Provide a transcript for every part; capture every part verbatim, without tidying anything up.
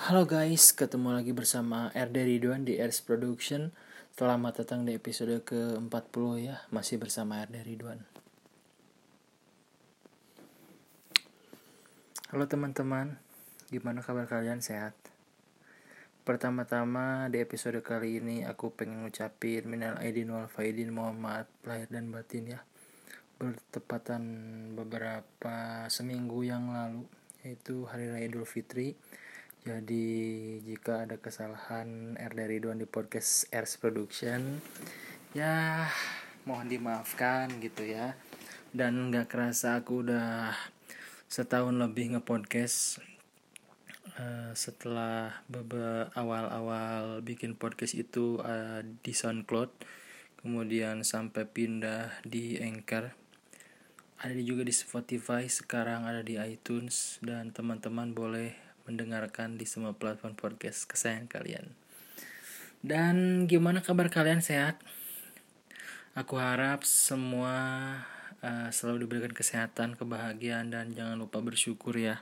Halo guys, ketemu lagi bersama R D Ridwan di Ers Production. Selamat datang di episode ke empat puluh ya, masih bersama R D Ridwan. Halo teman-teman, gimana kabar kalian, sehat? Pertama-tama di episode kali ini aku pengen ngucapin minal aidin wal faidin, mohon maaf lahir dan batin ya. Bertepatan beberapa seminggu yang lalu, yaitu Hari Raya Idul Fitri. Jadi jika ada kesalahan R D Ridwan di podcast Ers Production, ya mohon dimaafkan gitu ya. Dan gak kerasa aku udah setahun lebih nge-podcast. uh, Setelah beberapa awal-awal bikin podcast itu uh, di SoundCloud, kemudian sampai pindah di Anchor, ada juga di Spotify, sekarang ada di iTunes, dan teman-teman boleh mendengarkan di semua platform podcast kesayangan kalian. Dan gimana kabar kalian, sehat? Aku harap semua uh, selalu diberikan kesehatan, kebahagiaan, dan jangan lupa bersyukur ya.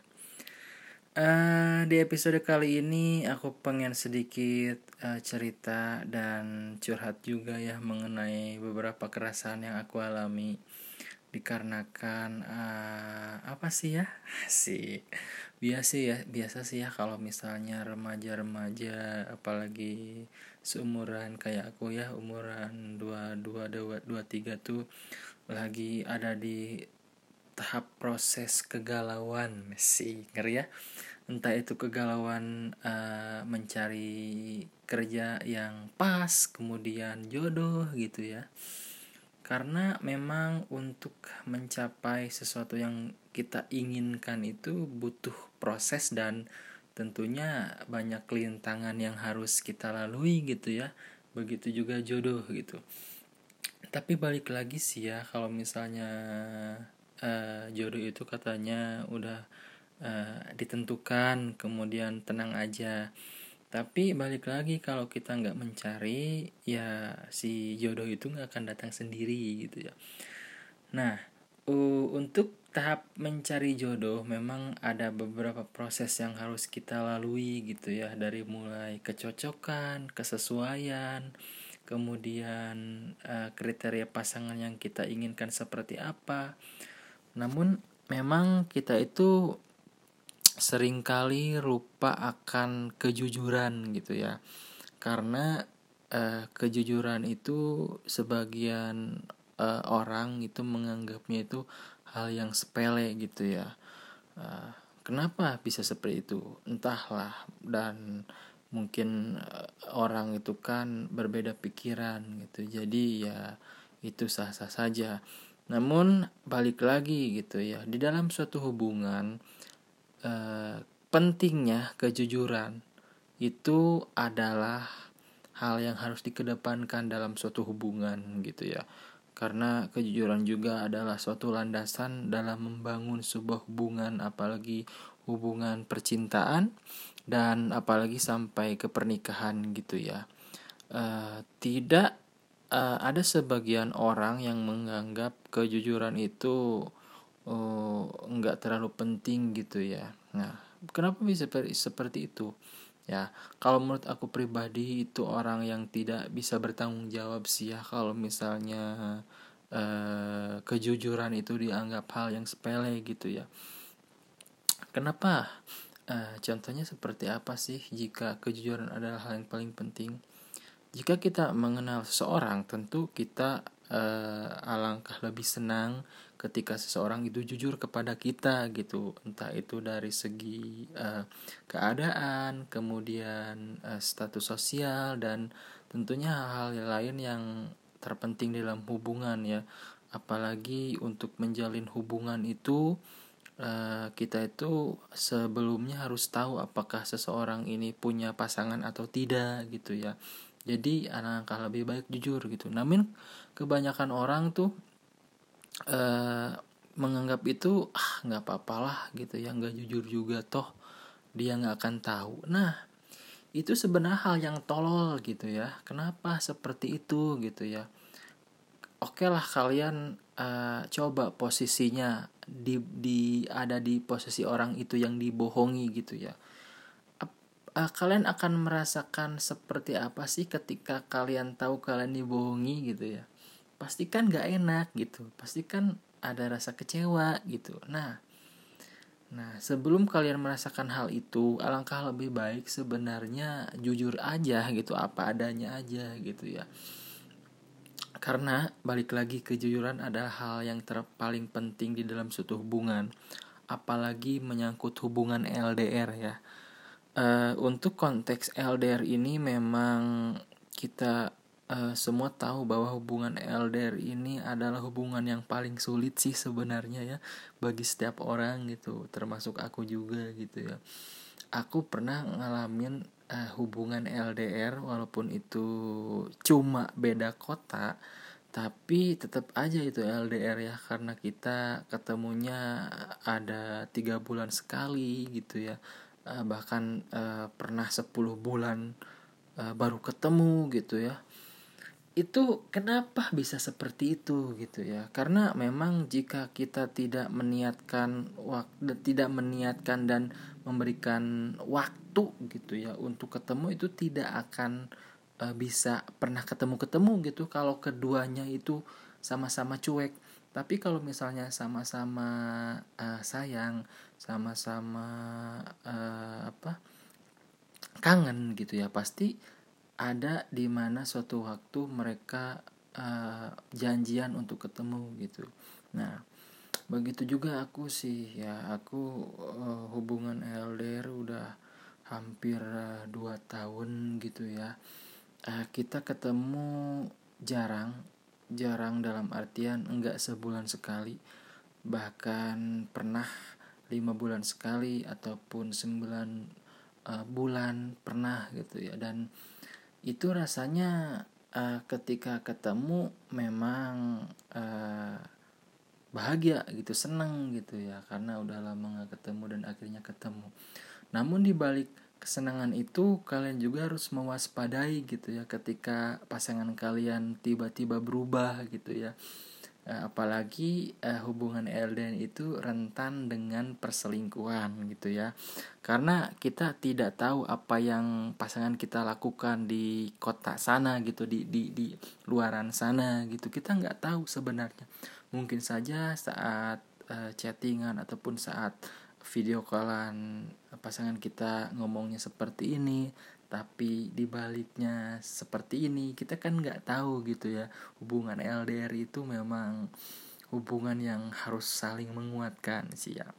Uh, di episode kali ini aku pengen sedikit uh, cerita dan curhat juga ya mengenai beberapa keresahan yang aku alami. Dikarenakan uh, apa sih ya sih biasa ya biasa sih ya kalau misalnya remaja-remaja, apalagi seumuran kayak aku ya, umuran dua dua dua tiga tuh lagi ada di tahap proses kegalauan. Masih ngeri ya, entah itu kegalauan uh, mencari kerja yang pas, kemudian jodoh gitu ya. Karena memang untuk mencapai sesuatu yang kita inginkan itu butuh proses dan tentunya banyak rintangan yang harus kita lalui gitu ya. Begitu juga jodoh gitu. Tapi balik lagi sih ya, kalau misalnya uh, jodoh itu katanya udah uh, ditentukan, kemudian tenang aja. Tapi balik lagi, kalau kita nggak mencari, ya si jodoh itu nggak akan datang sendiri gitu ya. Nah, uh, untuk tahap mencari jodoh memang ada beberapa proses yang harus kita lalui gitu ya. Dari mulai kecocokan, kesesuaian, kemudian uh, kriteria pasangan yang kita inginkan seperti apa. Namun memang kita itu seringkali lupa akan kejujuran gitu ya. Karena uh, kejujuran itu sebagian uh, orang itu menganggapnya itu hal yang sepele gitu ya. Uh, kenapa bisa seperti itu? Entahlah, dan mungkin uh, orang itu kan berbeda pikiran gitu. Jadi ya itu sah-sah saja. Namun balik lagi gitu ya, di dalam suatu hubungan uh, pentingnya kejujuran itu adalah hal yang harus dikedepankan dalam suatu hubungan gitu ya. Karena kejujuran juga adalah suatu landasan dalam membangun sebuah hubungan, apalagi hubungan percintaan dan apalagi sampai ke pernikahan gitu ya. Uh, tidak uh, ada sebagian orang yang menganggap kejujuran itu uh, nggak terlalu penting gitu ya. Nah, kenapa bisa seperti itu? Ya, kalau menurut aku pribadi itu orang yang tidak bisa bertanggung jawab sih ya, kalau misalnya eh, kejujuran itu dianggap hal yang sepele gitu ya. Kenapa? Eh, contohnya seperti apa sih jika kejujuran adalah hal yang paling penting? Jika kita mengenal seseorang, tentu kita eh, alangkah lebih senang ketika seseorang itu jujur kepada kita gitu, entah itu dari segi uh, keadaan, kemudian uh, status sosial, dan tentunya hal-hal lain yang terpenting dalam hubungan ya. Apalagi untuk menjalin hubungan itu uh, kita itu sebelumnya harus tahu apakah seseorang ini punya pasangan atau tidak gitu ya. Jadi alangkah lebih baik jujur gitu. Namun kebanyakan orang tuh Uh, menganggap itu ah nggak apa-apalah gitu ya, nggak jujur juga toh dia nggak akan tahu. Nah, itu sebenarnya hal yang tolol gitu ya. Kenapa seperti itu gitu ya? Oke lah, kalian uh, coba posisinya di di ada di posisi orang itu yang dibohongi gitu ya. uh, kalian akan merasakan seperti apa sih ketika kalian tahu kalian dibohongi gitu ya? Pasti kan nggak enak gitu, pasti kan ada rasa kecewa gitu. Nah, nah sebelum kalian merasakan hal itu, alangkah lebih baik sebenarnya jujur aja gitu, apa adanya aja gitu ya. Karena balik lagi, kejujuran adalah hal yang terpaling penting di dalam suatu hubungan, apalagi menyangkut hubungan L D R ya. Uh, untuk konteks L D R ini memang kita uh, semua tahu bahwa hubungan L D R ini adalah hubungan yang paling sulit sih sebenarnya ya bagi setiap orang gitu, termasuk aku juga gitu ya. Aku pernah ngalamin uh, hubungan L D R walaupun itu cuma beda kota, tapi tetap aja itu L D R ya, karena kita ketemunya ada tiga bulan sekali gitu ya. Uh, bahkan uh, pernah sepuluh bulan uh, baru ketemu gitu ya. Itu kenapa bisa seperti itu gitu ya? Karena memang jika kita tidak meniatkan waktu, tidak meniatkan dan memberikan waktu gitu ya untuk ketemu, itu tidak akan uh, bisa pernah ketemu-ketemu gitu kalau keduanya itu sama-sama cuek. Tapi kalau misalnya sama-sama uh, sayang, sama-sama uh, apa kangen gitu ya, pasti ada di mana suatu waktu mereka uh, janjian untuk ketemu gitu. Nah, begitu juga aku sih ya, aku uh, hubungan L D R udah hampir uh, dua tahun gitu ya. Uh, kita ketemu jarang, jarang dalam artian enggak sebulan sekali, bahkan pernah lima bulan sekali ataupun sembilan uh, bulan pernah gitu ya. Dan itu rasanya uh, ketika ketemu memang uh, bahagia gitu, seneng gitu ya, karena udah lama gak ketemu dan akhirnya ketemu. Namun di balik kesenangan itu, kalian juga harus mewaspadai gitu ya ketika pasangan kalian tiba-tiba berubah gitu ya. Uh, apalagi uh, hubungan L D R itu rentan dengan perselingkuhan gitu ya, karena kita tidak tahu apa yang pasangan kita lakukan di kota sana gitu, di di di luaran sana gitu, kita nggak tahu sebenarnya. Mungkin saja saat uh, chattingan ataupun saat video callan pasangan kita ngomongnya seperti ini, tapi dibaliknya seperti ini, kita kan nggak tahu gitu ya. Hubungan L D R itu memang hubungan yang harus saling menguatkan sih ya.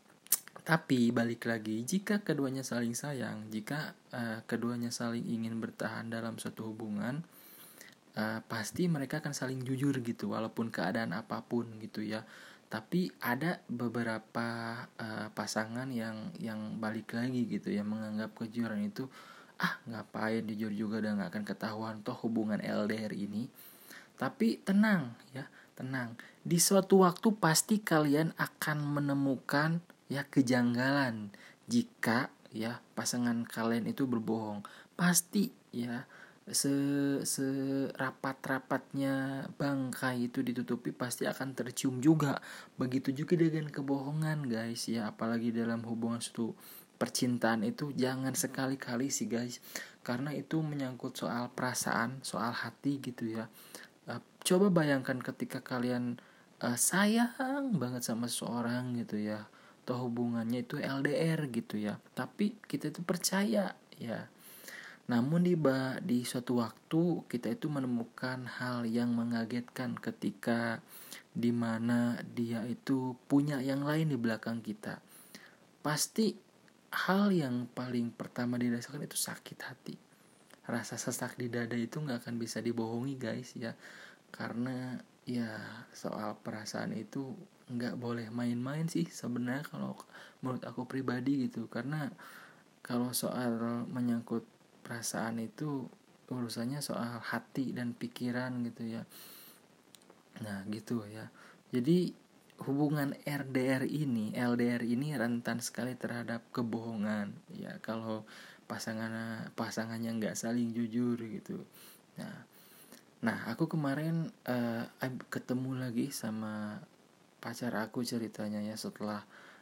Tapi balik lagi, jika keduanya saling sayang, jika uh, keduanya saling ingin bertahan dalam suatu hubungan, uh, pasti mereka akan saling jujur gitu, walaupun keadaan apapun gitu ya. Tapi ada beberapa uh, pasangan yang yang balik lagi gitu ya, menganggap kejujuran itu ah ngapain jujur juga, dan gak akan ketahuan toh hubungan L D R ini. Tapi tenang ya, tenang, di suatu waktu pasti kalian akan menemukan ya kejanggalan jika ya pasangan kalian itu berbohong. Pasti ya, se serapat-rapatnya bangkai itu ditutupi, pasti akan tercium juga. Begitu juga dengan kebohongan guys ya, apalagi dalam hubungan suatu percintaan itu jangan sekali-kali sih guys, karena itu menyangkut soal perasaan, soal hati gitu ya. Uh, coba bayangkan ketika kalian uh, sayang banget sama seseorang gitu ya, atau hubungannya itu L D R gitu ya, tapi kita itu percaya ya. Namun di di suatu waktu kita itu menemukan hal yang mengagetkan ketika dimana dia itu punya yang lain di belakang kita. Pasti hal yang paling pertama dirasakan itu sakit hati. Rasa sesak di dada itu gak akan bisa dibohongi guys ya. Karena ya soal perasaan itu gak boleh main-main sih sebenarnya kalau menurut aku pribadi gitu. Karena kalau soal menyangkut perasaan itu urusannya soal hati dan pikiran gitu ya. Nah gitu ya. Jadi hubungan R D R ini, L D R ini rentan sekali terhadap kebohongan ya, kalau pasangan pasangannya nggak saling jujur gitu. Nah, nah aku kemarin uh, ketemu lagi sama pacar aku ceritanya ya, setelah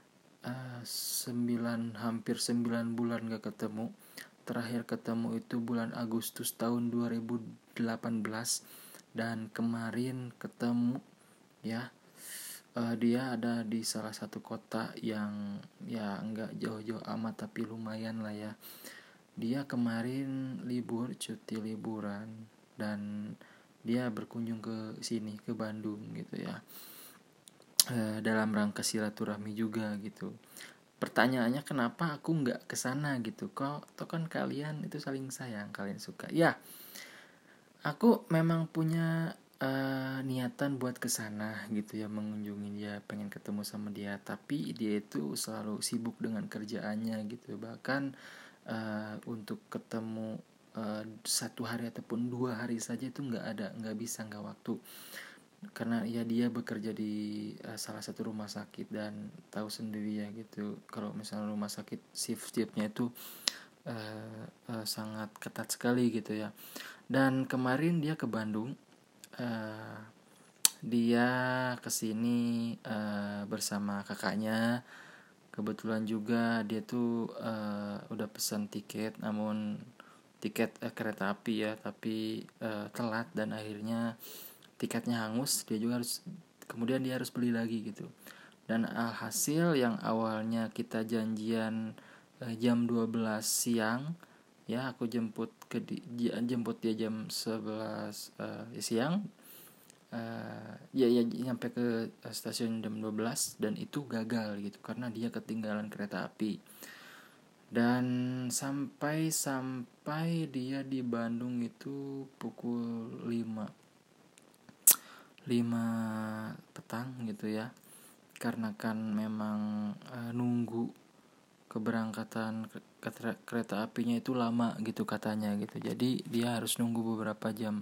uh, sembilan hampir sembilan bulan gak ketemu. Terakhir ketemu itu bulan Agustus tahun dua ribu delapan belas, dan kemarin ketemu ya. Uh, dia ada di salah satu kota yang ya nggak jauh-jauh amat tapi lumayan lah ya. Dia kemarin libur, cuti liburan, dan dia berkunjung ke sini, ke Bandung gitu ya, uh, dalam rangka silaturahmi juga gitu. Pertanyaannya kenapa aku nggak kesana gitu? Kok toh kan kalian itu saling sayang, kalian suka ya. Aku memang punya uh, niatan buat kesana gitu ya, mengunjungi dia, pengen ketemu sama dia, tapi dia itu selalu sibuk dengan kerjaannya gitu. Bahkan uh, untuk ketemu uh, satu hari ataupun dua hari saja itu nggak ada, nggak bisa, nggak waktu, karena ya dia bekerja di uh, salah satu rumah sakit, dan tahu sendiri ya gitu, kalau misalnya rumah sakit shift-shiftnya itu uh, uh, sangat ketat sekali gitu ya. Dan kemarin dia ke Bandung, uh, dia kesini uh, bersama kakaknya. Kebetulan juga dia tuh uh, udah pesan tiket, namun tiket uh, kereta api ya, tapi uh, telat dan akhirnya tiketnya hangus. Dia juga harus, kemudian dia harus beli lagi gitu. Dan alhasil yang awalnya kita janjian uh, jam dua belas siang ya, aku jemput ke di, jemput dia jam sebelas uh, siang, uh, ya ya nyampe ke stasiun jam dua belas, dan itu gagal gitu karena dia ketinggalan kereta api. Dan sampai sampai dia di Bandung itu pukul lima petang gitu ya, karena kan memang uh, nunggu keberangkatan kereta apinya itu lama gitu katanya gitu, jadi dia harus nunggu beberapa jam.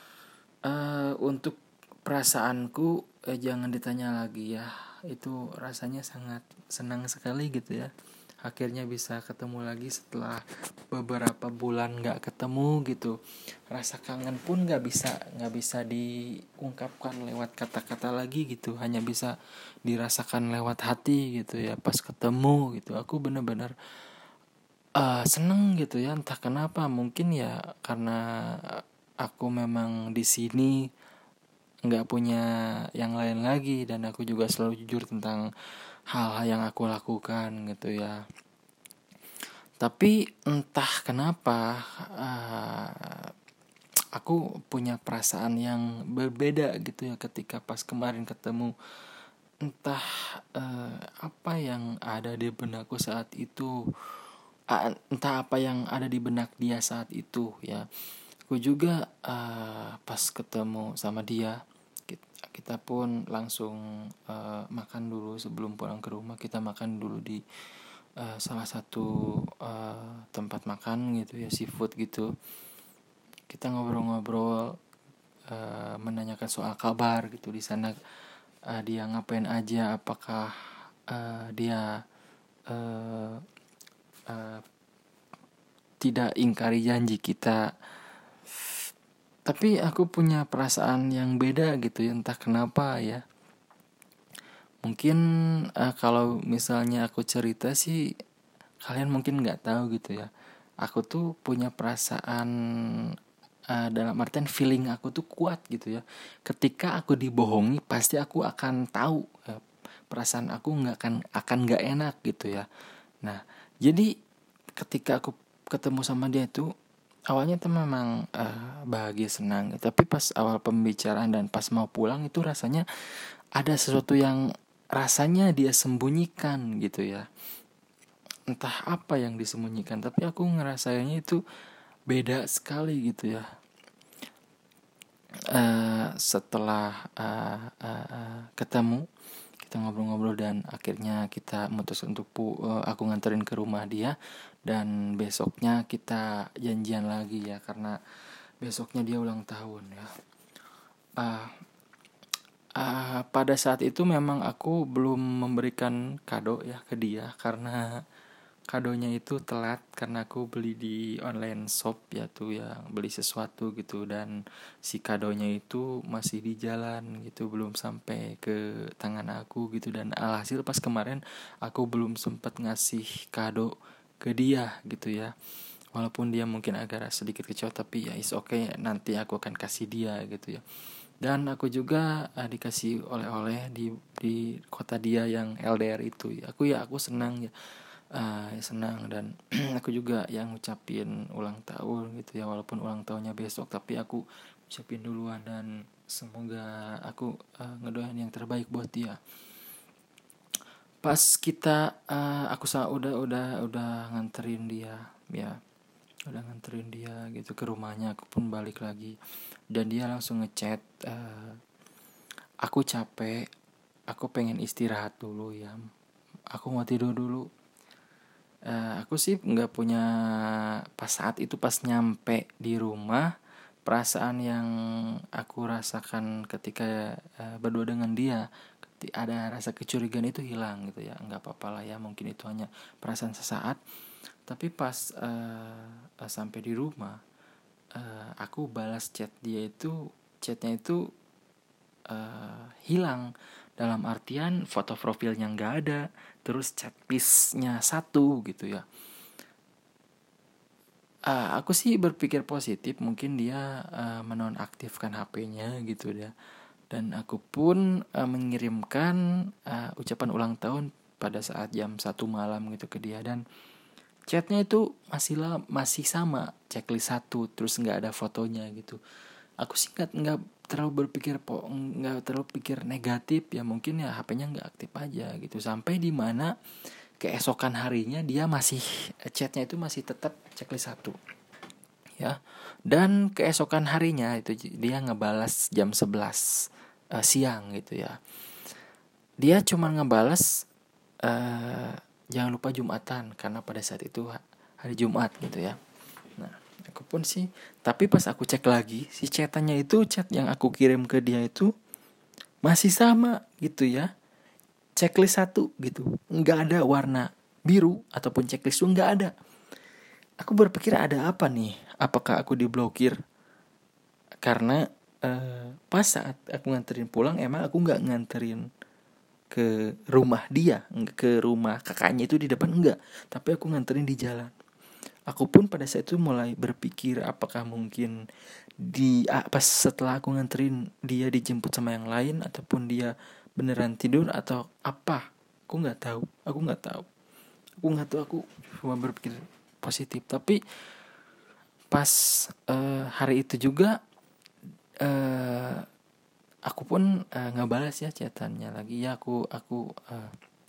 Uh, untuk perasaanku eh, jangan ditanya lagi ya, itu rasanya sangat senang sekali gitu ya, akhirnya bisa ketemu lagi setelah beberapa bulan nggak ketemu gitu. Rasa kangen pun nggak bisa nggak bisa diungkapkan lewat kata-kata lagi gitu, hanya bisa dirasakan lewat hati gitu ya. Pas ketemu gitu aku benar-benar uh, seneng gitu ya, entah kenapa, mungkin ya karena aku memang di sini nggak punya yang lain lagi, dan aku juga selalu jujur tentang hal-hal yang aku lakukan gitu ya. Tapi entah kenapa uh, aku punya perasaan yang berbeda gitu ya ketika pas kemarin ketemu. Entah uh, apa yang ada di benakku saat itu, uh, entah apa yang ada di benak dia saat itu ya. Aku juga uh, pas ketemu sama dia, kita, kita pun langsung uh, makan dulu sebelum pulang ke rumah. Kita makan dulu di Uh, salah satu uh, tempat makan gitu ya, seafood gitu. Kita ngobrol-ngobrol, uh, menanyakan soal kabar gitu di sana, uh, dia ngapain aja, apakah uh, dia uh, uh, tidak ingkari janji kita. Tapi aku punya perasaan yang beda gitu ya, entah kenapa ya. Mungkin uh, kalau misalnya aku cerita sih kalian mungkin nggak tahu gitu ya. Aku tuh punya perasaan uh, dalam artian feeling aku tuh kuat gitu ya. Ketika aku dibohongi pasti aku akan tahu, ya, perasaan aku nggak akan akan nggak enak gitu ya. Nah jadi ketika aku ketemu sama dia tuh awalnya tuh memang uh, bahagia, senang, tapi pas awal pembicaraan dan pas mau pulang itu rasanya ada sesuatu yang rasanya dia sembunyikan gitu ya. Entah apa yang disembunyikan, tapi aku ngerasainnya itu beda sekali gitu ya. Uh, setelah uh, uh, uh, ketemu, kita ngobrol-ngobrol dan akhirnya kita memutus untuk pu- uh, aku nganterin ke rumah dia, dan besoknya kita janjian lagi ya, karena besoknya dia ulang tahun ya. Uh, Uh, pada saat itu memang aku belum memberikan kado ya ke dia, karena kadonya itu telat karena aku beli di online shop ya tuh ya, beli sesuatu gitu, dan si kadonya itu masih di jalan gitu, belum sampai ke tangan aku gitu. Dan alhasil pas kemarin aku belum sempat ngasih kado ke dia gitu ya, walaupun dia mungkin agak sedikit kecewa, tapi ya is okay, nanti aku akan kasih dia gitu ya. Dan aku juga uh, dikasih oleh-oleh di di kota dia yang L D R itu. Aku ya aku senang ya, uh, senang. Dan aku juga yang ngucapin ulang tahun gitu ya, walaupun ulang tahunnya besok, tapi aku ucapin duluan, dan semoga aku uh, ngedoain yang terbaik buat dia. Pas kita uh, aku sa udah udah udah nganterin dia ya, udah nganterin dia gitu ke rumahnya, aku pun balik lagi, dan dia langsung ngechat, uh, aku capek, aku pengen istirahat dulu ya, aku mau tidur dulu. Uh, aku sih nggak punya, pas saat itu pas nyampe di rumah, perasaan yang aku rasakan ketika uh, berdua dengan dia, ada rasa kecurigaan itu hilang gitu ya. Nggak apa-apa lah ya, mungkin itu hanya perasaan sesaat. Tapi pas uh, uh, sampai di rumah, uh, aku balas chat dia itu, chatnya itu uh, hilang, dalam artian foto profilnya nggak ada, terus checklistnya satu gitu ya. Uh, aku sih berpikir positif, mungkin dia uh, menonaktifkan H P-nya gitu ya. Dan aku pun uh, mengirimkan uh, ucapan ulang tahun pada saat jam satu malam gitu ke dia, dan chatnya itu masih lah, masih sama checklist satu, terus nggak ada fotonya gitu. Aku sih nggak nggak terlalu berpikir po nggak terlalu pikir negatif ya, mungkin ya H P-nya nggak aktif aja gitu. Sampai di mana keesokan harinya dia masih, chatnya itu masih tetap checklist satu ya. Dan keesokan harinya itu dia ngebalas jam sebelas uh, siang gitu ya. Dia cuma ngebalas uh, jangan lupa Jumatan, karena pada saat itu hari Jumat gitu ya. Nah, aku pun sih, tapi pas aku cek lagi, si chatannya itu, chat yang aku kirim ke dia itu masih sama gitu ya, checklist satu gitu, nggak ada warna biru ataupun checklist itu nggak ada. Aku berpikir ada apa nih, apakah aku diblokir? Karena uh, pas saat aku nganterin pulang, emang aku nggak nganterin ke rumah dia, ke rumah kakaknya itu di depan, enggak, tapi aku nganterin di jalan. Aku pun pada saat itu mulai berpikir, apakah mungkin di pas setelah aku nganterin dia dijemput sama yang lain, ataupun dia beneran tidur atau apa. Aku nggak tahu, aku nggak tahu, aku nggak tahu. Aku cuma berpikir positif. Tapi pas uh, hari itu juga uh, aku pun uh, nggak balas ya chatannya lagi ya. Aku aku uh,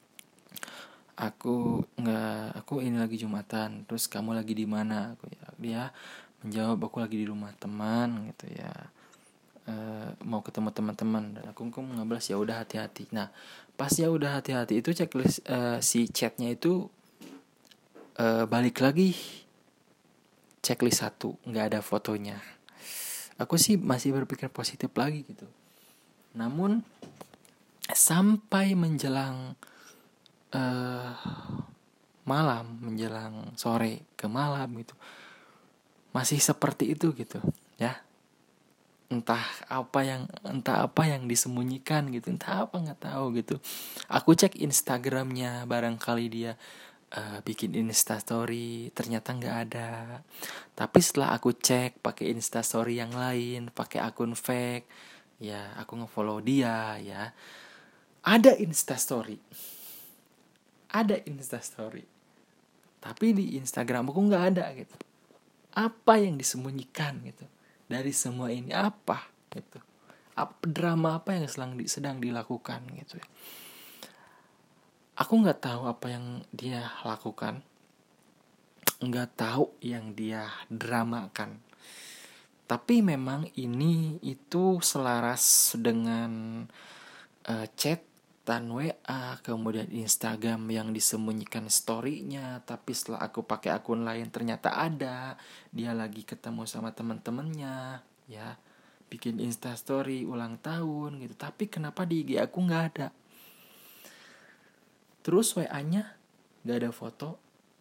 aku nggak aku ini lagi Jumatan, terus kamu lagi di mana? Aku ya, dia menjawab aku lagi di rumah teman gitu ya, e, mau ketemu teman-teman. Dan aku kok nggak balas, ya udah hati-hati. Nah pas ya udah hati-hati itu checklist uh, si chatnya itu uh, balik lagi checklist satu, nggak ada fotonya. Aku sih masih berpikir positif lagi gitu. Namun sampai menjelang uh, malam, menjelang sore ke malam gitu, masih seperti itu gitu ya. Entah apa yang entah apa yang disembunyikan gitu, entah apa, nggak tahu gitu. Aku cek Instagramnya, barangkali dia uh, bikin Instastory, ternyata nggak ada. Tapi setelah aku cek pakai Instastory yang lain, pakai akun fake ya, aku ngefollow dia ya, ada Instastory, ada Instastory, tapi di Instagram aku nggak ada gitu. Apa yang disembunyikan gitu dari semua ini, apa gitu? Apa drama apa yang sedang di, sedang dilakukan gitu ya? Aku nggak tahu apa yang dia lakukan, nggak tahu yang dia dramakan. Tapi memang ini itu selaras dengan uh, chat dan W A, kemudian Instagram yang disembunyikan story-nya, tapi setelah aku pakai akun lain ternyata ada, dia lagi ketemu sama teman-temannya ya, bikin Insta story ulang tahun gitu, tapi kenapa di I G aku nggak ada. Terus W A-nya nggak ada foto,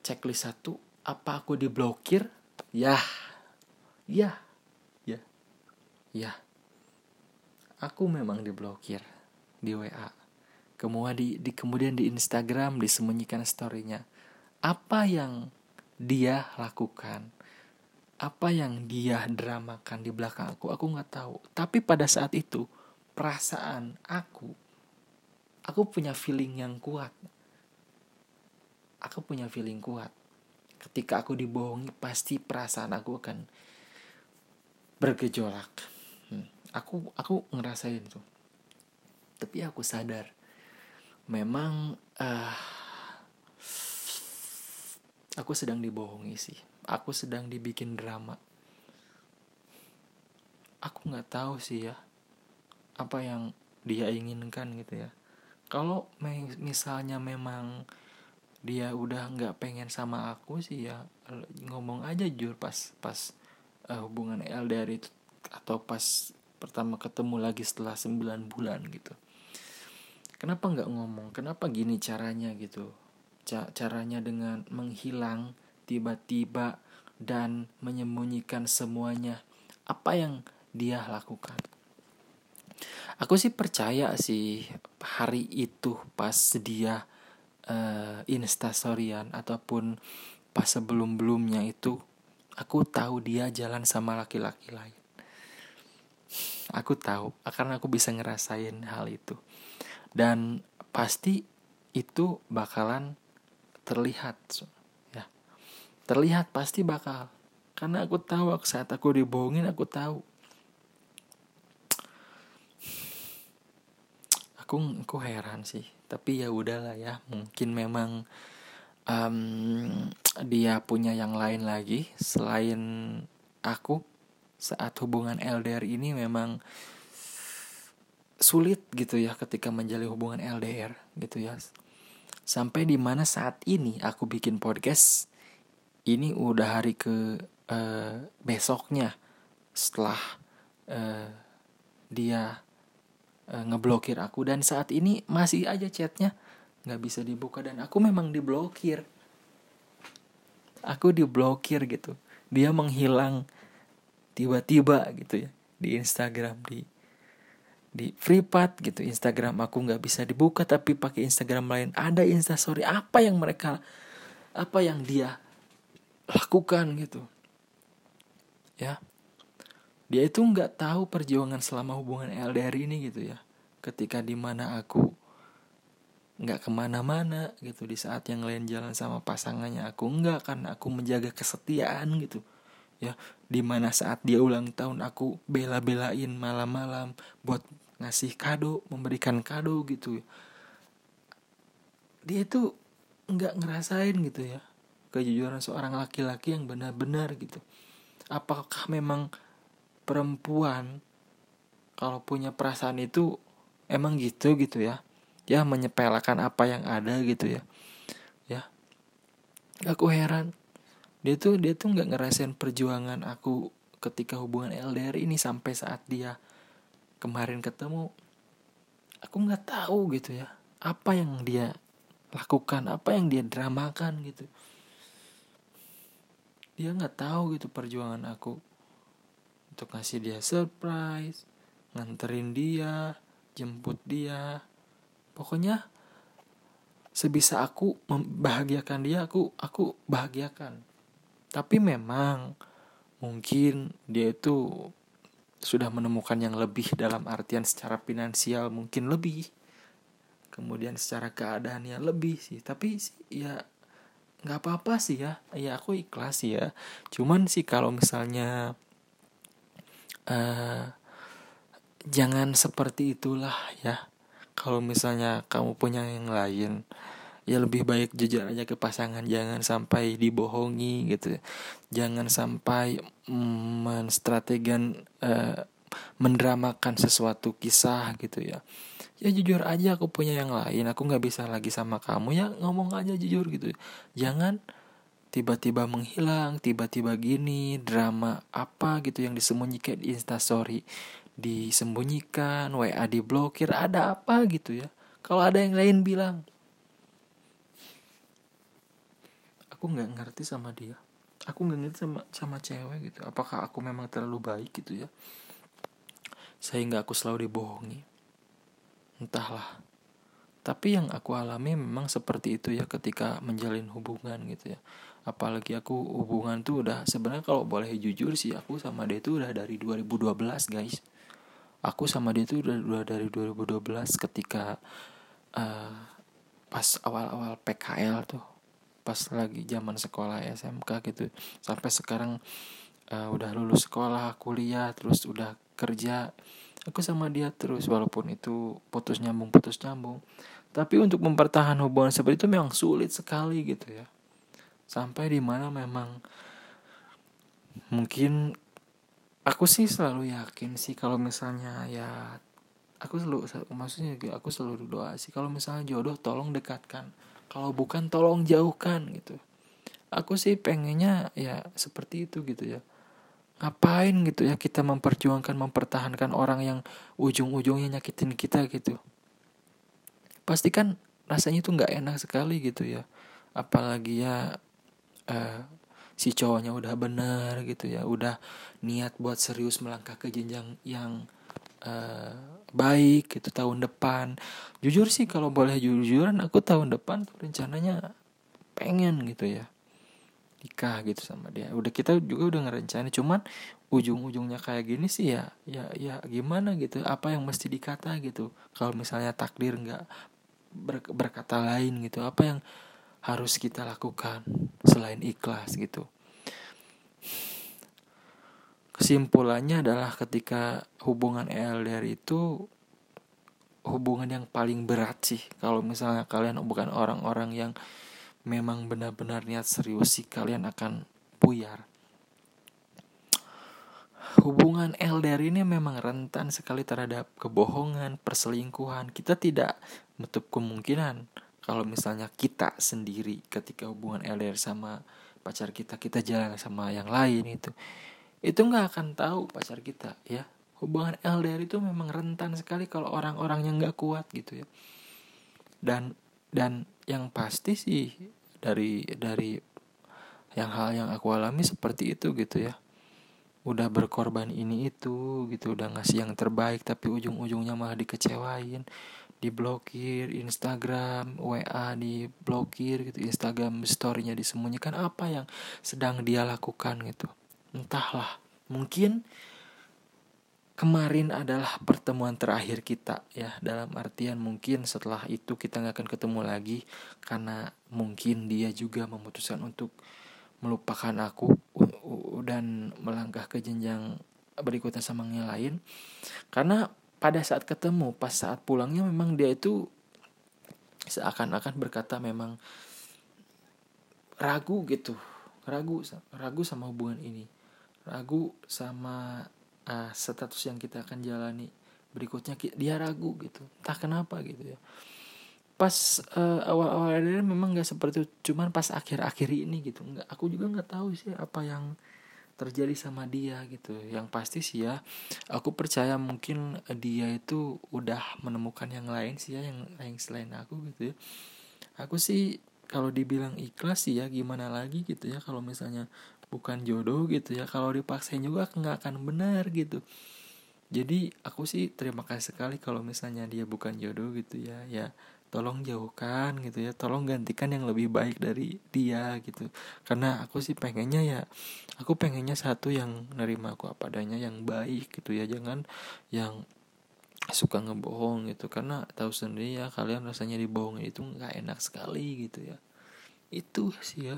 checklist satu, apa aku diblokir? Ya, ya, ya, ya. Aku memang diblokir di W A. Kemudian di, di kemudian di Instagram disembunyikan story-nya. Apa yang dia lakukan? Apa yang dia dramakan di belakang aku? Aku nggak tahu. Tapi pada saat itu perasaan aku, aku punya feeling yang kuat. Aku punya feeling kuat. Ketika aku dibohongi, pasti perasaan aku akan bergejolak. Hmm. Aku aku ngerasain itu. Tapi aku sadar, memang uh, aku sedang dibohongi sih. Aku sedang dibikin drama. Aku nggak tahu sih ya, apa yang dia inginkan gitu ya. Kalau me- misalnya memang dia udah nggak pengen sama aku sih ya, ngomong aja jujur pas pas uh, hubungan L D R itu, atau pas pertama ketemu lagi setelah sembilan bulan gitu. Kenapa nggak ngomong? Kenapa gini caranya gitu? C- caranya dengan menghilang tiba-tiba dan menyembunyikan semuanya. Apa yang dia lakukan? Aku sih percaya sih hari itu pas dia uh, instastoryan ataupun pas sebelum-belumnya itu, aku tahu dia jalan sama laki-laki lain. Aku tahu, karena aku bisa ngerasain hal itu. Dan pasti itu bakalan terlihat, ya. Terlihat pasti bakal. Karena aku tahu saat aku dibohongin, aku tahu. Aku aku heran sih. Tapi ya udahlah ya. Mungkin memang um, dia punya yang lain lagi selain aku. Saat hubungan L D R ini memang sulit gitu ya ketika menjalin hubungan L D R gitu ya. Sampai dimana saat ini aku bikin podcast, ini udah hari ke uh, besoknya setelah uh, dia uh, ngeblokir aku, dan saat ini masih aja chatnya nggak bisa dibuka, dan aku memang diblokir. Aku diblokir gitu. Dia menghilang tiba-tiba gitu ya di Instagram, di di privat gitu. Instagram aku nggak bisa dibuka, tapi pakai Instagram lain ada Instastory. Apa yang mereka, apa yang dia lakukan gitu ya. Dia itu nggak tahu perjuangan selama hubungan L D R ini gitu ya. Ketika dimana aku nggak kemana-mana gitu, di saat yang lain jalan sama pasangannya, aku nggak, karena aku menjaga kesetiaan gitu ya. Dimana saat dia ulang tahun, aku bela-belain malam-malam buat ngasih kado, memberikan kado gitu. Dia itu nggak ngerasain gitu ya kejujuran seorang laki-laki yang benar-benar gitu. Apakah memang perempuan kalau punya perasaan itu emang gitu gitu ya, ya menyepelekan apa yang ada gitu ya. Ya, aku heran. Dia tuh dia tuh nggak ngerasain perjuangan aku ketika hubungan L D R ini sampai saat dia kemarin ketemu. Aku nggak tahu gitu ya, apa yang dia lakukan, apa yang dia dramakan gitu. Dia nggak tahu gitu perjuangan aku untuk ngasih dia surprise, nganterin dia, jemput dia. Pokoknya sebisa aku membahagiakan dia, aku aku bahagiakan. Tapi memang mungkin dia itu sudah menemukan yang lebih, dalam artian secara finansial mungkin lebih, kemudian secara keadaannya lebih sih. Tapi sih ya nggak apa-apa sih ya, ya aku ikhlas sih ya. Cuman sih kalau misalnya uh, jangan seperti itulah ya. Kalau misalnya kamu punya yang lain, ya lebih baik jujur aja ke pasangan. Jangan sampai dibohongi gitu. Jangan sampai mm, menstrategan uh, mendramakan sesuatu kisah gitu ya. Ya jujur aja, aku punya yang lain, aku gak bisa lagi sama kamu, ya ngomong aja jujur gitu. Jangan tiba-tiba menghilang, tiba-tiba gini, drama apa gitu yang disembunyikan di Instastory disembunyikan, W A diblokir, ada apa gitu ya. Kalau ada yang lain bilang, aku nggak ngerti sama dia, aku nggak ngerti sama sama cewek gitu. Apakah aku memang terlalu baik gitu ya, sehingga aku selalu dibohongi, entahlah. Tapi yang aku alami memang seperti itu ya ketika menjalin hubungan gitu ya. Apalagi aku hubungan tuh udah, sebenarnya kalau boleh jujur sih, aku sama dia tuh udah dari dua ribu dua belas guys. Aku sama dia tuh udah, udah dari dua ribu dua belas ketika uh, pas awal-awal P K L tuh, pas lagi zaman sekolah S M K gitu. Sampai sekarang uh, udah lulus sekolah, kuliah, terus udah kerja, aku sama dia terus, walaupun itu putus nyambung putus nyambung. Tapi untuk mempertahankan hubungan seperti itu memang sulit sekali gitu ya. Sampai dimana memang mungkin aku sih selalu yakin sih kalau misalnya ya, aku selalu maksudnya aku selalu doa sih kalau misalnya jodoh tolong dekatkan, kalau bukan tolong jauhkan gitu. Aku sih pengennya ya seperti itu gitu ya. Ngapain gitu ya kita memperjuangkan, mempertahankan orang yang ujung-ujungnya nyakitin kita gitu. Pasti kan rasanya tuh gak enak sekali gitu ya. Apalagi ya uh, si cowoknya udah benar gitu ya, udah niat buat serius melangkah ke jenjang yang uh, baik gitu tahun depan. Jujur sih kalau boleh jujuran, aku tahun depan tuh rencananya pengen gitu ya nikah gitu sama dia. Udah, kita juga udah ngerencanain, cuman ujung-ujungnya kayak gini sih ya, ya, ya gimana gitu? Apa yang mesti dikata gitu? Kalau misalnya takdir nggak ber, berkata lain gitu, apa yang harus kita lakukan selain ikhlas gitu? Kesimpulannya adalah ketika hubungan L D R itu hubungan yang paling berat sih. Kalau misalnya kalian bukan orang-orang yang memang benar-benar niat serius sih, kalian akan buyar. Hubungan L D R ini memang rentan sekali terhadap kebohongan, perselingkuhan. Kita tidak menutup kemungkinan kalau misalnya kita sendiri ketika hubungan L D R sama pacar kita, kita jalan sama yang lain itu, itu nggak akan tahu pacar kita ya. Hubungan L D R itu memang rentan sekali kalau orang-orang yang nggak kuat gitu ya. Dan dan yang pasti sih dari dari yang hal yang aku alami seperti itu gitu ya. Udah berkorban ini itu gitu, udah ngasih yang terbaik tapi ujung-ujungnya malah dikecewain, diblokir Instagram, W A diblokir gitu, Instagram story-nya disembunyikan. Apa yang sedang dia lakukan gitu, entahlah. Mungkin kemarin adalah pertemuan terakhir kita ya, dalam artian mungkin setelah itu kita gak akan ketemu lagi, karena mungkin dia juga memutuskan untuk melupakan aku dan melangkah ke jenjang berikutnya sama yang lain. Karena pada saat ketemu, pas saat pulangnya memang dia itu seakan-akan berkata memang ragu gitu, ragu ragu sama hubungan ini, ragu sama uh, status yang kita akan jalani berikutnya. Dia ragu gitu, entah kenapa gitu ya. Pas uh, awal-awal ini memang nggak seperti itu, cuman pas akhir-akhir ini gitu, nggak, aku juga nggak tahu sih apa yang terjadi sama dia gitu. Yang pasti sih ya, aku percaya mungkin dia itu udah menemukan yang lain sih ya, yang lain selain aku gitu ya. Aku sih kalau dibilang ikhlas sih ya, gimana lagi gitu ya, kalau misalnya bukan jodoh gitu ya, kalau dipaksain juga nggak akan benar gitu. Jadi aku sih terima kasih sekali kalau misalnya dia bukan jodoh gitu ya, ya tolong jauhkan gitu ya, tolong gantikan yang lebih baik dari dia gitu. Karena aku sih pengennya ya, aku pengennya satu yang nerima aku apa adanya, yang baik gitu ya, jangan yang suka ngebohong gitu. Karena tahu sendiri ya kalian, rasanya dibohongin itu nggak enak sekali gitu ya. Itu sih ya.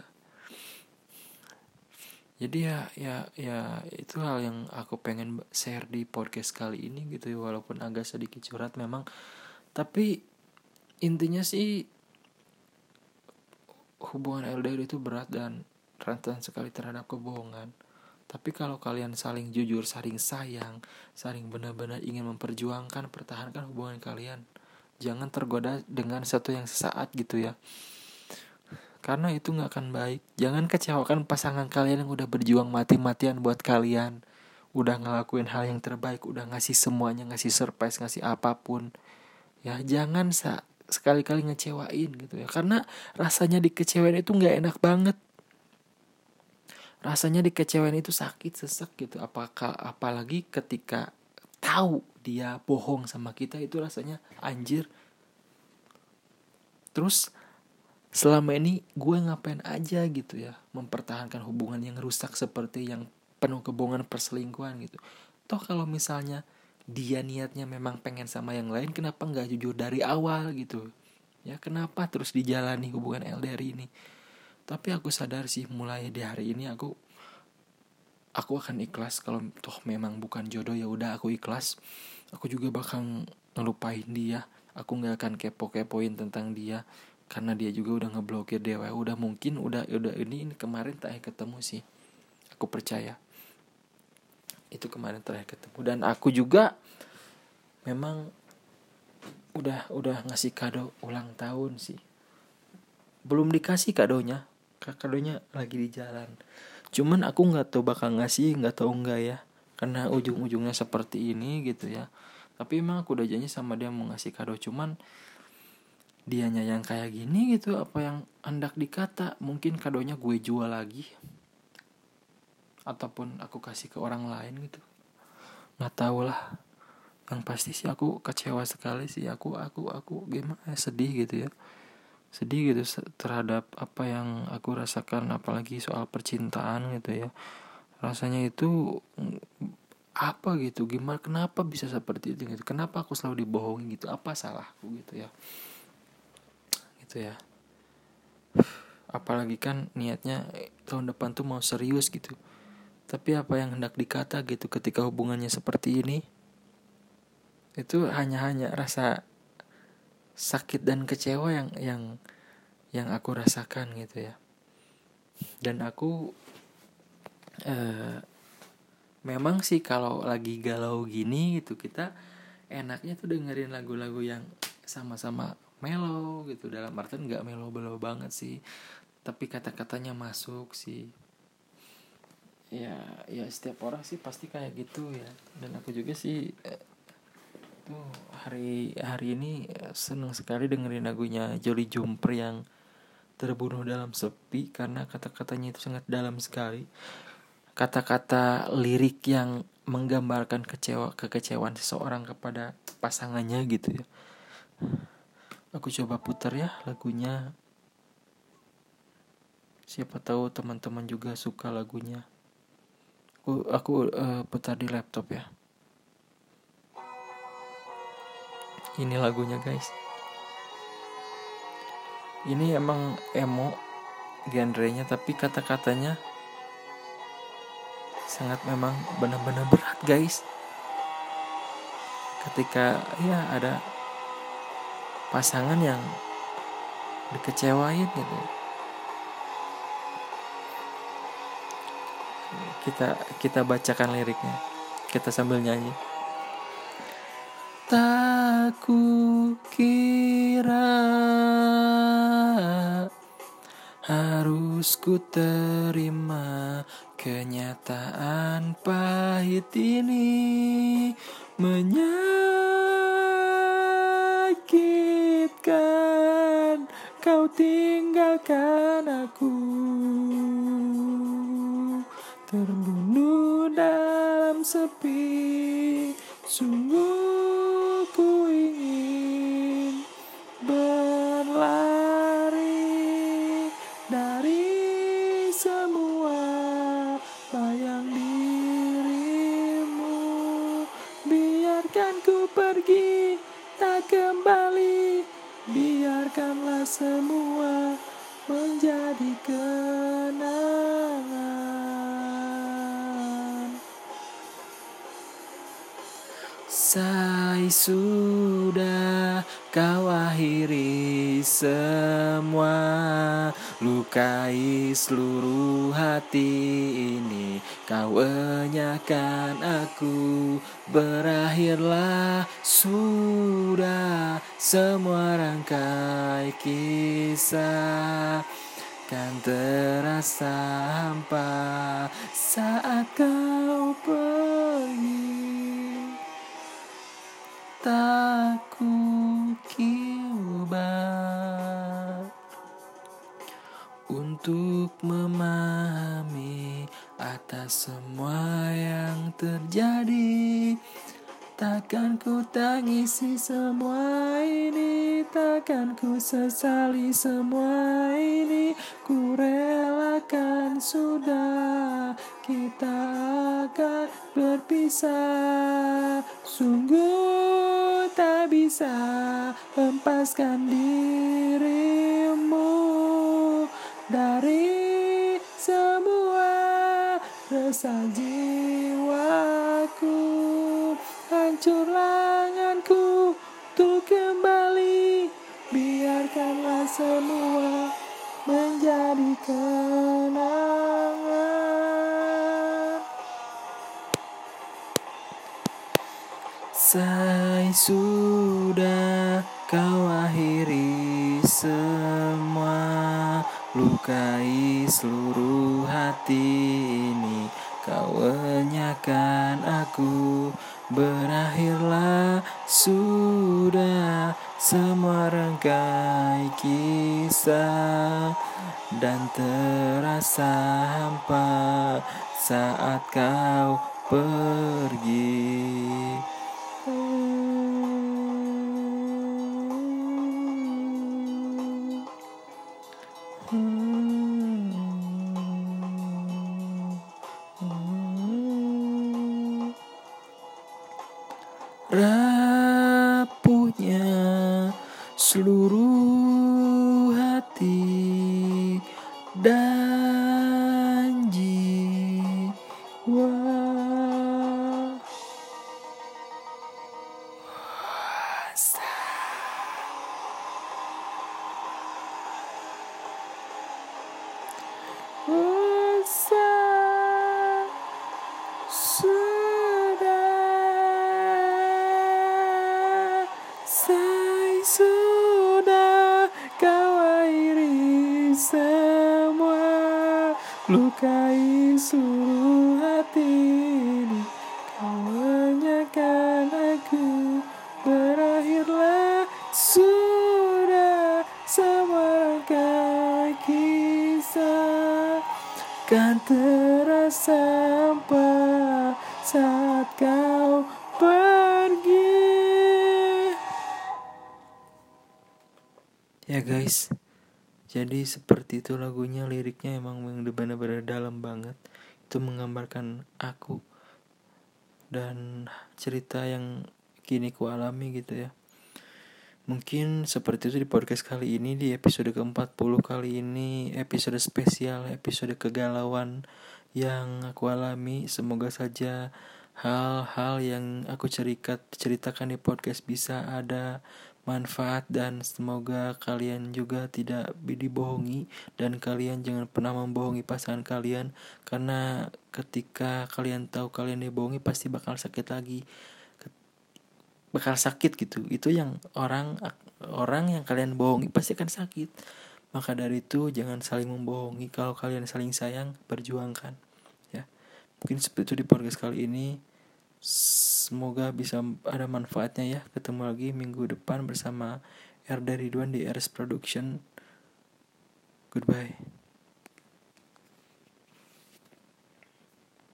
Jadi ya ya ya itu hal yang aku pengen share di podcast kali ini gitu ya, walaupun agak sedikit curhat memang, tapi intinya sih hubungan L D R itu berat dan rentan sekali terhadap kebohongan. Tapi kalau kalian saling jujur, saling sayang, saling benar-benar ingin memperjuangkan, pertahankan hubungan kalian, jangan tergoda dengan satu yang sesaat gitu ya, karena itu gak akan baik. Jangan kecewakan pasangan kalian yang udah berjuang mati-matian buat kalian, udah ngelakuin hal yang terbaik, udah ngasih semuanya, ngasih surprise, ngasih apapun ya. Jangan sa sekali-kali ngecewain gitu ya, karena rasanya dikecewain itu gak enak banget. rasanya dikecewain itu sakit, sesek gitu. Apakah apalagi ketika tahu dia bohong sama kita, itu rasanya anjir. Terus selama ini gue ngapain aja gitu ya, mempertahankan hubungan yang rusak seperti yang penuh kebohongan, perselingkuhan gitu. Toh kalau misalnya dia niatnya memang pengen sama yang lain, kenapa nggak jujur dari awal gitu ya? Kenapa terus dijalani hubungan L D R ini? Tapi aku sadar sih, mulai di hari ini aku aku akan ikhlas. Kalau toh memang bukan jodoh, ya udah aku ikhlas. Aku juga bakal ngelupain dia. Aku nggak akan kepo-kepoin tentang dia, karena dia juga udah ngeblokir dewa. Udah mungkin udah udah ini, ini kemarin terakhir ketemu sih. Aku percaya itu kemarin terakhir ketemu. Dan aku juga memang udah udah ngasih kado ulang tahun sih. Belum dikasih kadonya, kadonya lagi di jalan. Cuman aku nggak tahu bakal ngasih, nggak tahu enggak ya, karena ujung-ujungnya seperti ini gitu ya. Tapi emang aku udah janji sama dia mau ngasih kado, cuman dianya yang kayak gini gitu. Apa yang hendak dikata, mungkin kadonya gue jual lagi, ataupun aku kasih ke orang lain gitu, nggak tahu lah. Yang pasti sih aku kecewa sekali sih. Aku aku aku gimana, sedih gitu ya, sedih gitu terhadap apa yang aku rasakan, apalagi soal percintaan gitu ya. Rasanya itu apa gitu, gimana, kenapa bisa seperti itu gitu, kenapa aku selalu dibohongi gitu, apa salahku gitu ya, gitu ya. Apalagi kan niatnya tahun depan tuh mau serius gitu, tapi apa yang hendak dikata gitu ketika hubungannya seperti ini, itu hanya hanya rasa sakit dan kecewa yang yang yang aku rasakan gitu ya. Dan aku eh, memang sih kalau lagi galau gini gitu, kita enaknya tuh dengerin lagu-lagu yang sama-sama mellow gitu. Dalam artian nggak mellow-mellow banget sih, tapi kata-katanya masuk sih. Ya, ya setiap orang sih pasti kayak gitu ya. Dan aku juga sih eh, tuh hari hari ini seneng sekali dengerin lagunya Jolly Jumper yang Terbunuh Dalam Sepi, karena kata-katanya itu sangat dalam sekali. Kata-kata lirik yang menggambarkan kecewa kekecewaan seseorang kepada pasangannya gitu ya. Aku coba putar ya lagunya. Siapa tahu teman-teman juga suka lagunya. Aku aku uh, putar di laptop ya. Ini lagunya guys. Ini emang emo genrenya, tapi kata-katanya sangat memang benar-benar berat guys. Ketika ya ada pasangan yang dikecewain gitu, kita kita bacakan liriknya, kita sambil nyanyi. Tak kukira harus ku terima kenyataan pahit ini, menyakitkan kau tinggalkan aku, terbunuh dalam sepi. Sungguh ku ingin berlari dari semua bayang dirimu. Biarkan ku pergi tak kembali, biarkanlah semua menjadi kenangan. Say sudah kau akhiri semua, lukai seluruh hati ini, kau enyahkan aku. Berakhirlah sudah semua rangkai kisah, kan terasa hampa saat kau pergi. Tak kukira untuk untuk memahami atas semua yang terjadi. Takkan ku tangisi semua ini, takkan ku sesali semua ini. Ku relakan sudah, kita akan berpisah. Sungguh tak bisa lepaskan dirimu dari semua resah jiwaku. Hancur lenganku untuk kembali, biarkanlah semua menjadi kenangan. Say sudah kau akhiri semua, lukai seluruh hati ini. Kau enyahkan aku, berakhirlah sudah semua rangkai kisah, dan terasa hampa saat kau pergi. Rapuhnya seluruh hati dan jiwa. Usah sudah, say sudah kau akhiri semua, lukai seluruh hati ini. Kau enyahkan aku, berakhirlah sudah semua rangkai kisah, kan terasa hampa saat kau pergi. Ya guys, jadi seperti itu lagunya. Liriknya emang benar-benar dalam banget. Itu menggambarkan aku dan cerita yang kini ku alami gitu ya. Mungkin seperti itu di podcast kali ini, di episode keempat puluh kali ini, episode spesial, episode kegalauan yang aku alami. Semoga saja hal-hal yang aku cerita, ceritakan di podcast bisa ada manfaat, dan semoga kalian juga tidak dibohongi, dan kalian jangan pernah membohongi pasangan kalian, karena ketika kalian tahu kalian dibohongi pasti bakal sakit lagi, bakal sakit gitu. Itu yang orang orang yang kalian bohongi pasti akan sakit. Maka dari itu jangan saling membohongi. Kalau kalian saling sayang, perjuangkan ya. Mungkin seperti itu di podcast kali ini. Semoga bisa ada manfaatnya ya. Ketemu lagi minggu depan bersama Erda Ridwan di Ers Production. Goodbye.